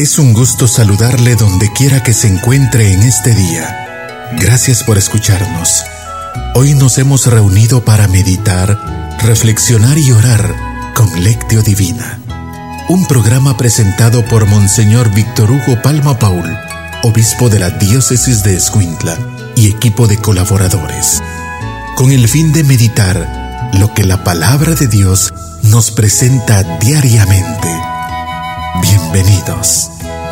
Es un gusto saludarle donde quiera que se encuentre en este día. Gracias por escucharnos. Hoy nos hemos reunido para meditar, reflexionar y orar con Lectio Divina. Un programa presentado por Monseñor Víctor Hugo Palma Paul, obispo de la diócesis de Escuintla, y equipo de colaboradores, con el fin de meditar lo que la palabra de Dios nos presenta diariamente. Bienvenidos.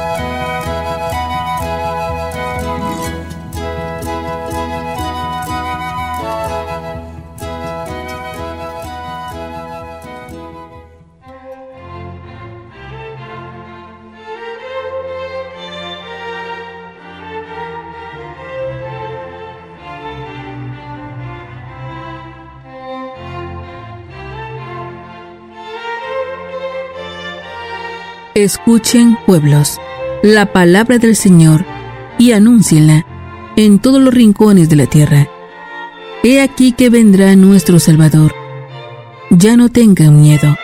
Escuchen, pueblos, la palabra del Señor y anúncienla en todos los rincones de la tierra. He aquí que vendrá nuestro Salvador. Ya no tengan miedo.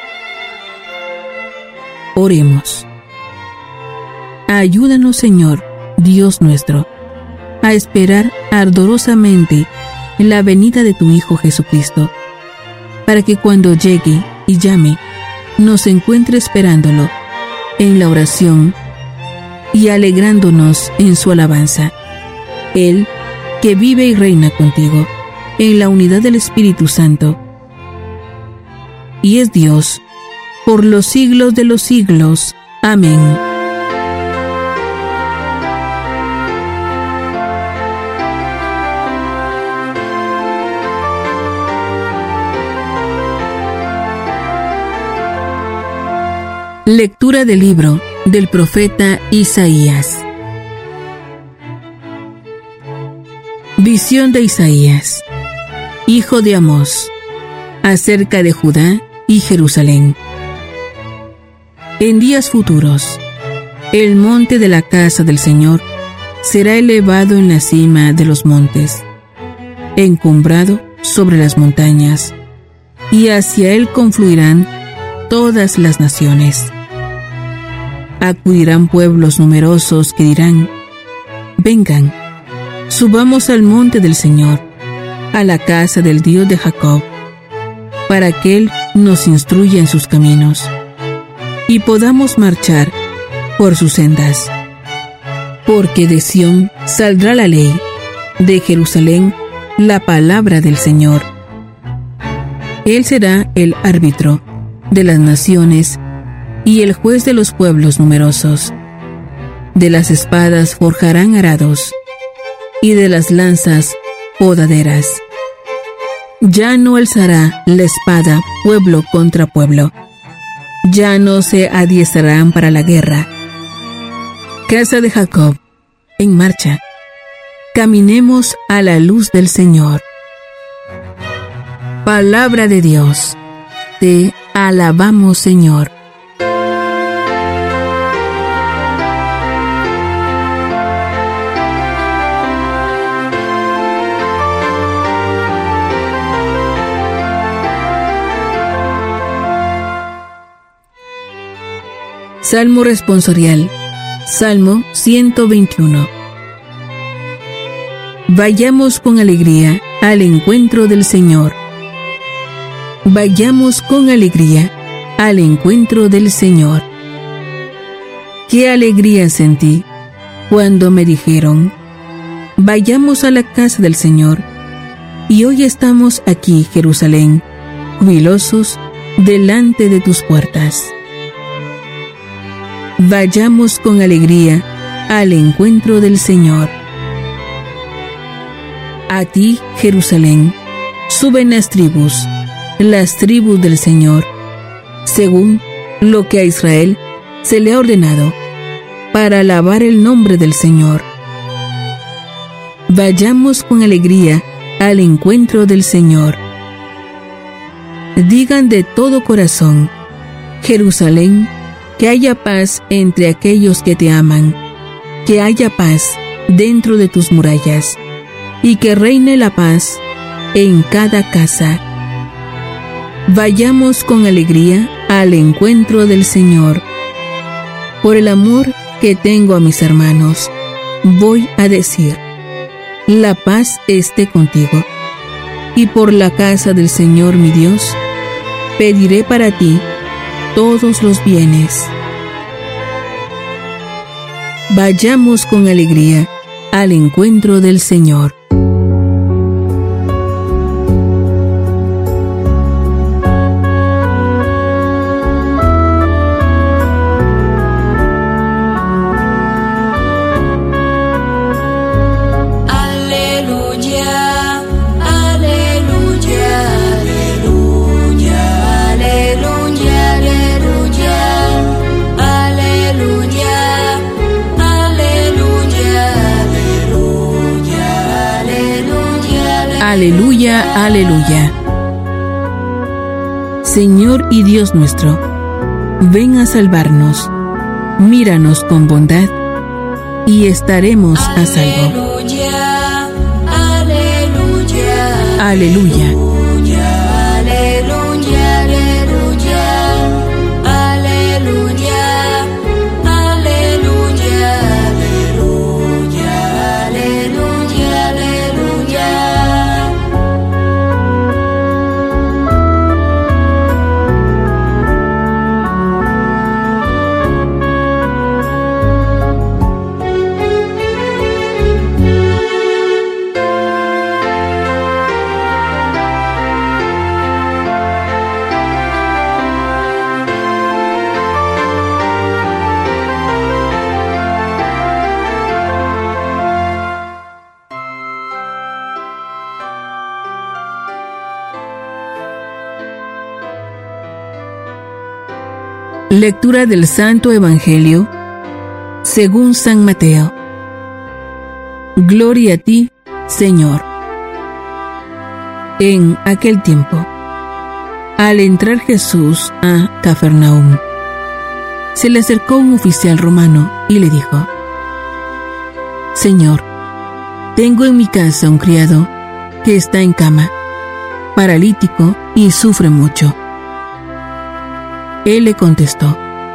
Oremos. Ayúdanos, Señor, Dios nuestro, a esperar ardorosamente la venida de tu Hijo Jesucristo, para que cuando llegue y llame, nos encuentre esperándolo en la oración y alegrándonos en su alabanza. Él, que vive y reina contigo en la unidad del Espíritu Santo, y es Dios por los siglos de los siglos. Amén. Lectura del libro del profeta Isaías. Visión de Isaías, hijo de Amós, acerca de Judá y Jerusalén. En días futuros, el monte de la casa del Señor será elevado en la cima de los montes, encumbrado sobre las montañas, y hacia él confluirán todas las naciones. Acudirán pueblos numerosos que dirán: vengan, subamos al monte del Señor, a la casa del Dios de Jacob, para que Él nos instruya en sus caminos, y podamos marchar por sus sendas. Porque de Sión saldrá la ley, de Jerusalén la palabra del Señor. Él será el árbitro de las naciones y el juez de los pueblos numerosos. De las espadas forjarán arados, y de las lanzas podaderas. Ya no alzará la espada pueblo contra pueblo. Ya no se adiestrarán para la guerra. Casa de Jacob, en marcha. Caminemos a la luz del Señor. Palabra de Dios. Te alabamos, Señor. Salmo responsorial. Salmo 121. Vayamos con alegría al encuentro del Señor. Vayamos con alegría al encuentro del Señor. Qué alegría sentí cuando me dijeron: vayamos a la casa del Señor. Y hoy estamos aquí, Jerusalén, jubilosos delante de tus puertas. Vayamos con alegría al encuentro del Señor. A ti, Jerusalén, suben las tribus del Señor, según lo que a Israel se le ha ordenado, para alabar el nombre del Señor. Vayamos con alegría al encuentro del Señor. Digan de todo corazón: Jerusalén, que haya paz entre aquellos que te aman, que haya paz dentro de tus murallas, y que reine la paz en cada casa. Vayamos con alegría al encuentro del Señor. Por el amor que tengo a mis hermanos, voy a decir: la paz esté contigo. Y por la casa del Señor mi Dios, pediré para ti todos los bienes. Vayamos con alegría al encuentro del Señor. Aleluya, aleluya. Señor y Dios nuestro, ven a salvarnos, míranos con bondad y estaremos a salvo. Aleluya, aleluya. Aleluya. Lectura del Santo Evangelio según San Mateo. Gloria a ti, Señor. En aquel tiempo, al entrar Jesús a Cafarnaúm, se le acercó un oficial romano y le dijo: Señor, tengo en mi casa un criado que está en cama, paralítico y sufre mucho. Él le contestó: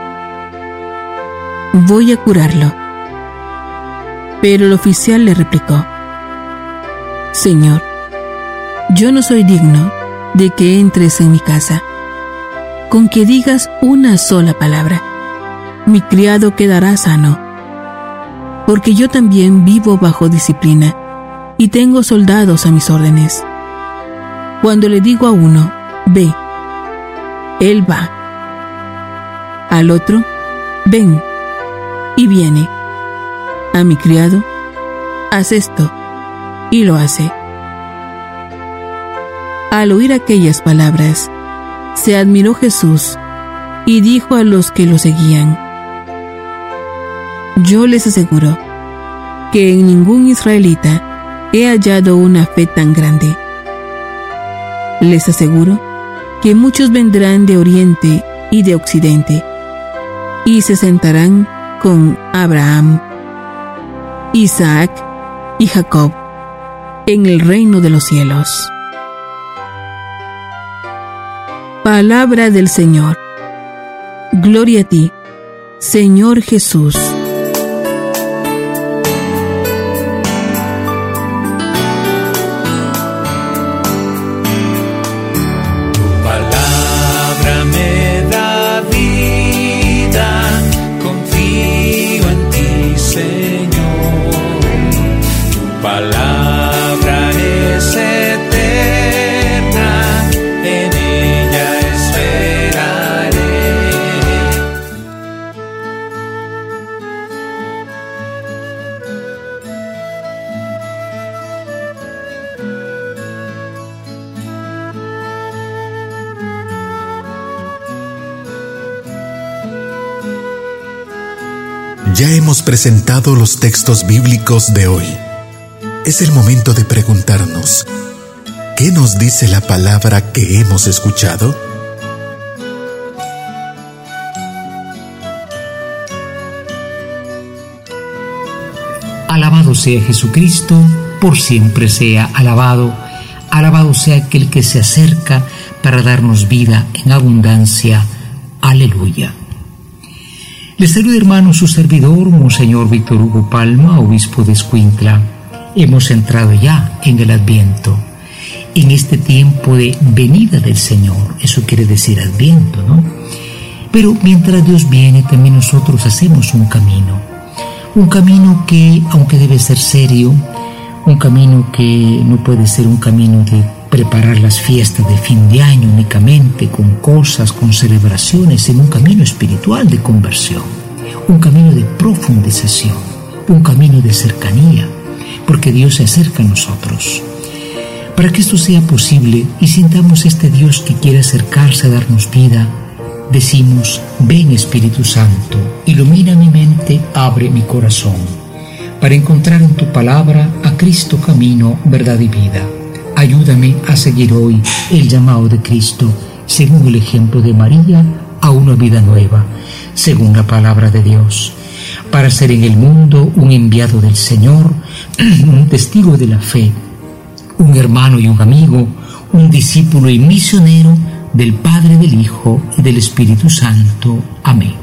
voy a curarlo. Pero el oficial le replicó: Señor, yo no soy digno de que entres en mi casa. Con que digas una sola palabra, mi criado quedará sano. Porque yo también vivo bajo disciplina y tengo soldados a mis órdenes. Cuando le digo a uno, ve, él va. Al otro, ven, y viene. A mi criado, haz esto, y lo hace. Al oír aquellas palabras, se admiró Jesús y dijo a los que lo seguían: yo les aseguro que en ningún israelita he hallado una fe tan grande. Les aseguro que muchos vendrán de oriente y de occidente y se sentarán con Abraham, Isaac y Jacob en el reino de los cielos. Palabra del Señor. Gloria a ti, Señor Jesús. Palabra es eterna, en ella esperaré. Ya hemos presentado los textos bíblicos de hoy. Es el momento de preguntarnos: ¿qué nos dice la palabra que hemos escuchado? Alabado sea Jesucristo, por siempre sea alabado. Alabado sea aquel que se acerca para darnos vida en abundancia. Aleluya. Les saluda, hermano, su servidor, Monseñor Víctor Hugo Palma, obispo de Escuintla. Hemos entrado ya en el Adviento, en este tiempo de venida del Señor. Eso quiere decir Adviento, ¿no? Pero mientras Dios viene, también nosotros hacemos un camino que, aunque debe ser serio, un camino que no puede ser un camino de preparar las fiestas de fin de año únicamente con cosas, con celebraciones, sino un camino espiritual de conversión, un camino de profundización, un camino de cercanía, porque Dios se acerca a nosotros. Para que esto sea posible y sintamos este Dios que quiere acercarse a darnos vida, decimos: ven Espíritu Santo, ilumina mi mente, abre mi corazón, para encontrar en tu palabra a Cristo camino, verdad y vida. Ayúdame a seguir hoy el llamado de Cristo, según el ejemplo de María, a una vida nueva, según la palabra de Dios, para ser en el mundo un enviado del Señor, un testigo de la fe, un hermano y un amigo, un discípulo y misionero del Padre, del Hijo y del Espíritu Santo. Amén.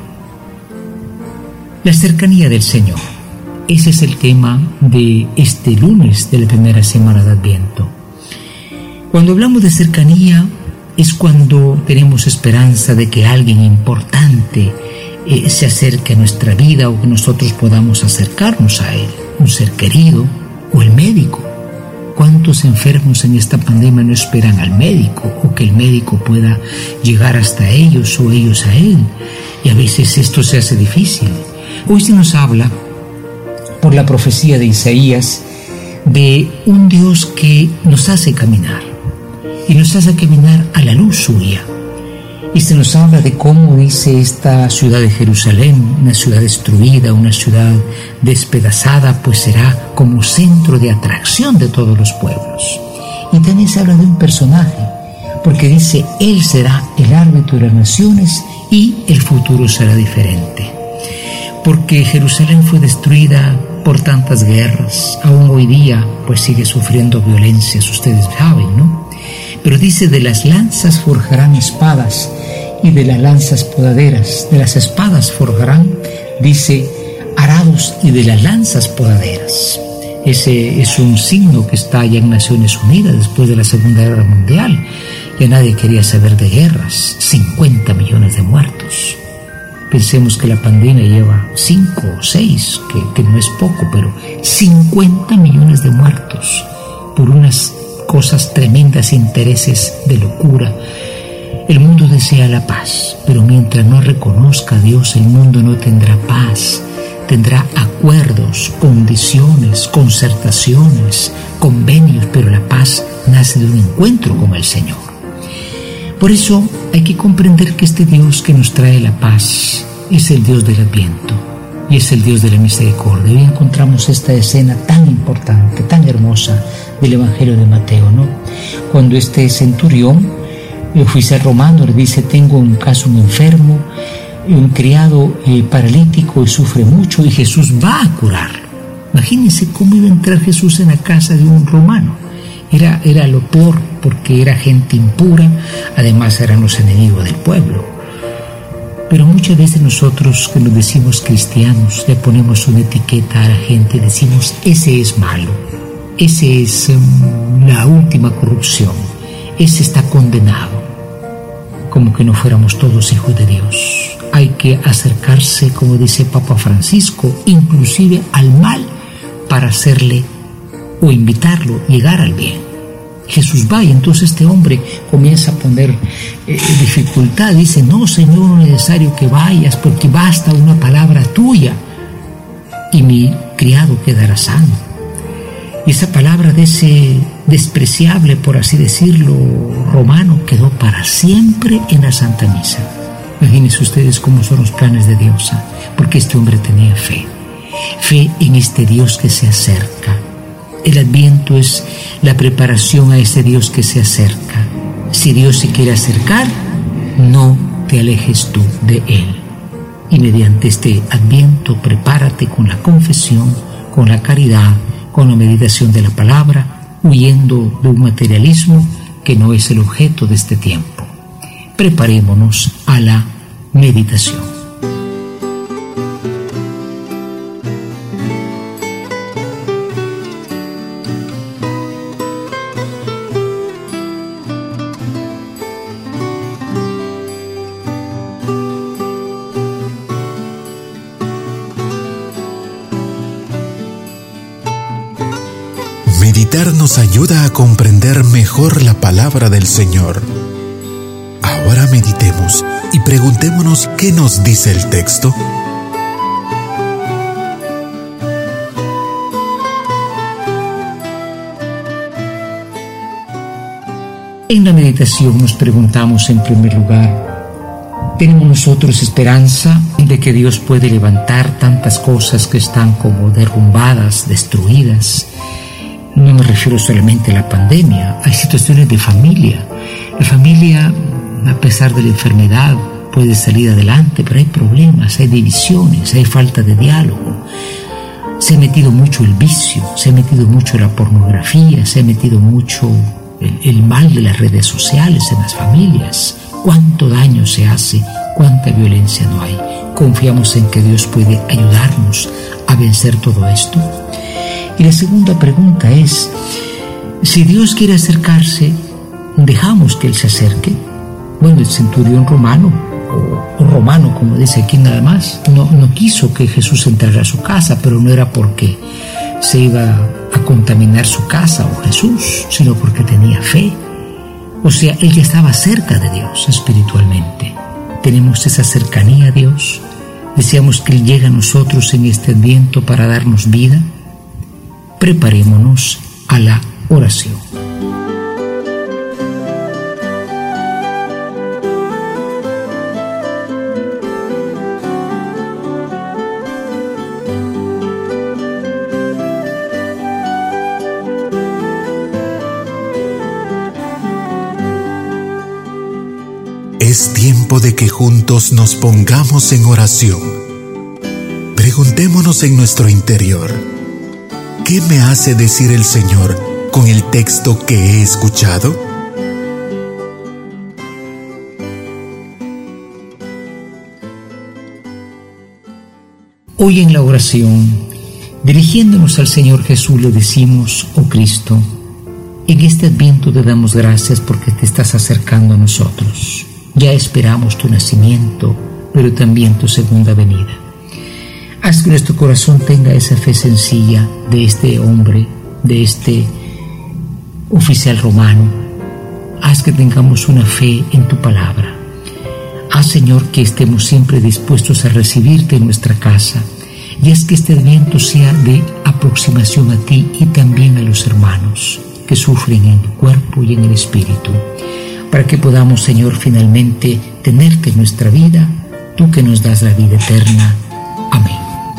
La cercanía del Señor. Ese es el tema de este lunes de la primera semana de Adviento. Cuando hablamos de cercanía es cuando tenemos esperanza de que alguien importante se acerque a nuestra vida o que nosotros podamos acercarnos a él, un ser querido o el médico. ¿Cuántos enfermos en esta pandemia no esperan al médico o que el médico pueda llegar hasta ellos o ellos a él? Y a veces esto se hace difícil. Hoy se nos habla, por la profecía de Isaías, de un Dios que nos hace caminar y nos hace caminar a la luz suya. Y se nos habla de cómo, dice, esta ciudad de Jerusalén, una ciudad destruida, una ciudad despedazada, pues será como centro de atracción de todos los pueblos. Y también se habla de un personaje, porque dice: Él será el árbitro de las naciones y el futuro será diferente. Porque Jerusalén fue destruida por tantas guerras, aún hoy día pues sigue sufriendo violencias, ustedes saben, ¿no? Pero dice: de las lanzas forjarán espadas y de las lanzas podaderas, de las espadas forjarán, dice, arados y de las lanzas podaderas. Ese es un signo que está allá en Naciones Unidas después de la Segunda Guerra Mundial. Ya nadie quería saber de guerras. 50 millones de muertos. Pensemos que la pandemia lleva 5 o 6, que no es poco, pero 50 millones de muertos por unas cosas tremendas, intereses de locura. El mundo desea la paz, pero mientras no reconozca a Dios, el mundo no tendrá paz. Tendrá acuerdos, condiciones, concertaciones, convenios, pero la paz nace de un encuentro con el Señor. Por eso hay que comprender que este Dios que nos trae la paz es el Dios del Adviento y es el Dios de la misericordia. Hoy encontramos esta escena tan importante, tan hermosa del Evangelio de Mateo, ¿no? Cuando este centurión, el oficial romano, le dice: tengo un caso, un enfermo, un criado paralítico y sufre mucho, y Jesús va a curarlo. Imagínense cómo iba a entrar Jesús en la casa de un romano. Era lo peor, porque era gente impura, además eran los enemigos del pueblo. Pero muchas veces nosotros, que nos decimos cristianos, le ponemos una etiqueta a la gente y decimos: ese es malo, ese es la última corrupción, ese está condenado. Como que no fuéramos todos hijos de Dios. Hay que acercarse, como dice Papa Francisco, inclusive al mal, para hacerle o invitarlo a llegar al bien. Jesús va, y entonces este hombre comienza a poner dificultad. Dice: no, Señor, no es necesario que vayas, porque basta una palabra tuya y mi criado quedará sano. Y esa palabra de ese despreciable, por así decirlo, romano, quedó para siempre en la Santa Misa. Imagínense ustedes cómo son los planes de Dios, porque este hombre tenía fe en este Dios que se acerca. El Adviento es la preparación a ese Dios que se acerca. Si Dios se quiere acercar, no te alejes tú de Él. Y mediante este Adviento, prepárate con la confesión, con la caridad, con la meditación de la palabra, huyendo de un materialismo que no es el objeto de este tiempo. Preparémonos a la meditación. meditar nos ayuda a comprender mejor la palabra del Señor. Ahora meditemos y preguntémonos qué nos dice el texto. En la meditación nos preguntamos en primer lugar, ¿tenemos nosotros esperanza de que Dios puede levantar tantas cosas que están como derrumbadas, destruidas? No me refiero solamente a la pandemia, hay situaciones de familia. La familia, a pesar de la enfermedad, puede salir adelante, pero hay problemas, hay divisiones, hay falta de diálogo. Se ha metido mucho el vicio, se ha metido mucho la pornografía, se ha metido mucho el mal de las redes sociales en las familias. Cuánto daño se hace, cuánta violencia no hay. Confiamos en que Dios puede ayudarnos a vencer todo esto. Y la segunda pregunta es, si Dios quiere acercarse, ¿dejamos que Él se acerque? Bueno, el centurión romano, o romano como dice aquí nada más, no quiso que Jesús entrara a su casa, pero no era porque se iba a contaminar su casa o Jesús, sino porque tenía fe. O sea, él ya estaba cerca de Dios espiritualmente. Tenemos esa cercanía a Dios. Deseamos que Él llegue a nosotros en este Adviento para darnos vida. Preparémonos a la oración. Es tiempo de que juntos nos pongamos en oración. Preguntémonos en nuestro interior, ¿qué me hace decir el Señor con el texto que he escuchado? Hoy en la oración, dirigiéndonos al Señor Jesús, le decimos, oh Cristo, en este Adviento te damos gracias porque te estás acercando a nosotros. Ya esperamos tu nacimiento, pero también tu segunda venida. Haz que nuestro corazón tenga esa fe sencilla de este hombre, de este oficial romano. Haz que tengamos una fe en tu palabra. Haz, Señor, que estemos siempre dispuestos a recibirte en nuestra casa. Y haz que este Adviento sea de aproximación a ti y también a los hermanos que sufren en el cuerpo y en el espíritu, para que podamos, Señor, finalmente tenerte en nuestra vida, tú que nos das la vida eterna. Amén.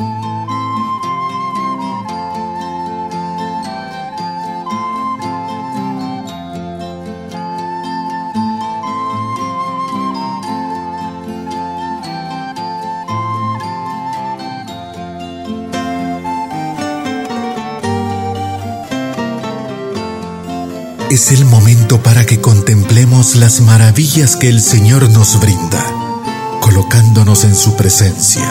Es el momento para que contemplemos las maravillas que el Señor nos brinda, colocándonos en su presencia.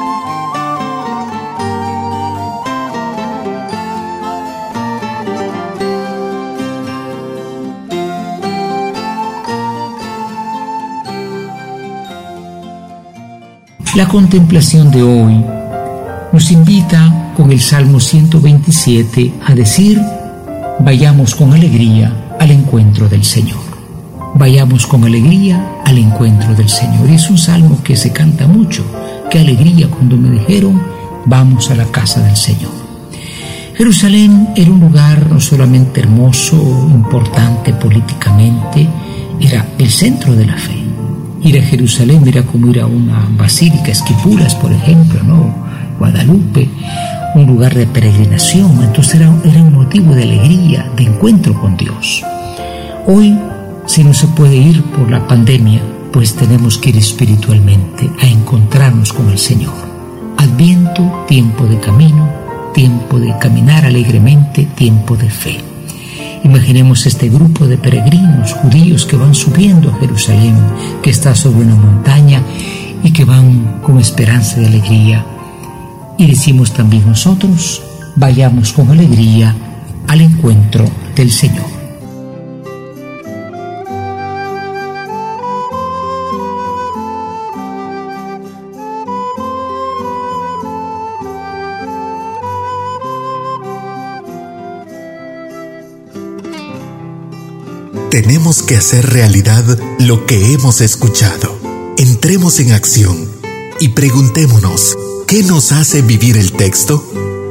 La contemplación de hoy nos invita con el Salmo 127 a decir: vayamos con alegría al encuentro del Señor. Vayamos con alegría al encuentro del Señor. Y es un salmo que se canta mucho. Qué alegría cuando me dijeron, vamos a la casa del Señor. Jerusalén era un lugar no solamente hermoso, importante políticamente, era el centro de la fe. Ir a Jerusalén era como ir a una basílica, Esquipulas, por ejemplo, ¿no? Guadalupe, un lugar de peregrinación. Entonces era un motivo de alegría, de encuentro con Dios. Hoy, si no se puede ir por la pandemia, pues tenemos que ir espiritualmente a encontrarnos con el Señor. Adviento, tiempo de camino, tiempo de caminar alegremente, tiempo de fe. Imaginemos este grupo de peregrinos judíos que van subiendo a Jerusalén, que está sobre una montaña y que van con esperanza de alegría. Y decimos también nosotros, vayamos con alegría al encuentro del Señor. Tenemos que hacer realidad lo que hemos escuchado. Entremos en acción y preguntémonos, ¿qué nos hace vivir el texto?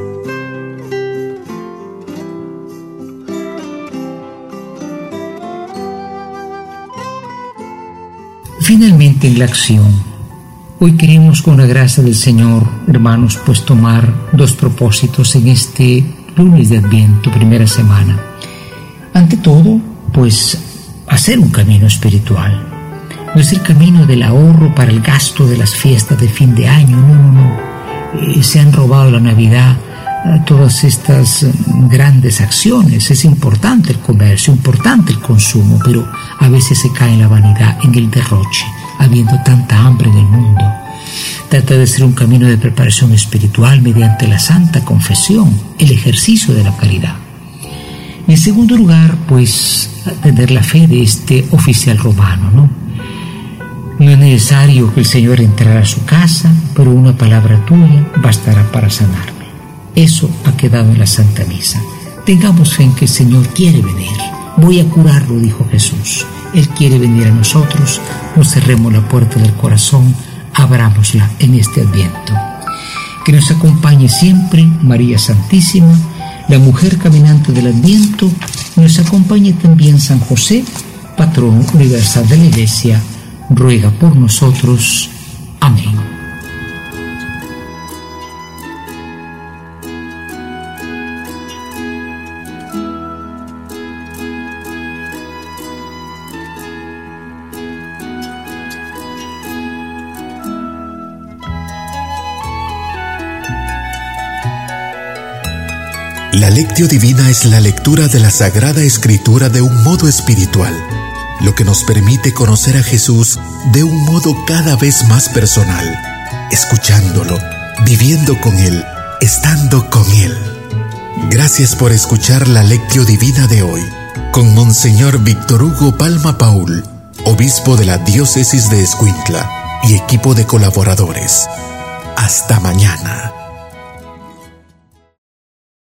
Finalmente, en la acción, hoy queremos, con la gracia del Señor, hermanos, pues tomar 2 propósitos en este lunes de Adviento, primera semana. Ante todo, pues hacer un camino espiritual. No es el camino del ahorro para el gasto de las fiestas de fin de año, no. Se han robado la Navidad todas estas grandes acciones. Es importante el comercio, importante el consumo, pero a veces se cae en la vanidad, en el derroche, habiendo tanta hambre en el mundo. Trata de ser un camino de preparación espiritual mediante la santa confesión, el ejercicio de la caridad. En segundo lugar, pues, tener la fe de este oficial romano, ¿no? No es necesario que el Señor entrara a su casa, pero una palabra tuya bastará para sanarme. Eso ha quedado en la Santa Misa. Tengamos fe en que el Señor quiere venir. Voy a curarlo, dijo Jesús. Él quiere venir a nosotros. No cerremos la puerta del corazón, abrámosla en este Adviento. Que nos acompañe siempre María Santísima, la mujer caminante del Adviento. Nos acompañe también San José, patrono universal de la Iglesia. Ruega por nosotros. Amén. La Lectio Divina es la lectura de la Sagrada Escritura de un modo espiritual, lo que nos permite conocer a Jesús de un modo cada vez más personal, escuchándolo, viviendo con Él, estando con Él. Gracias por escuchar la Lectio Divina de hoy, con Monseñor Víctor Hugo Palma Paul, obispo de la Diócesis de Escuintla, y equipo de colaboradores. Hasta mañana.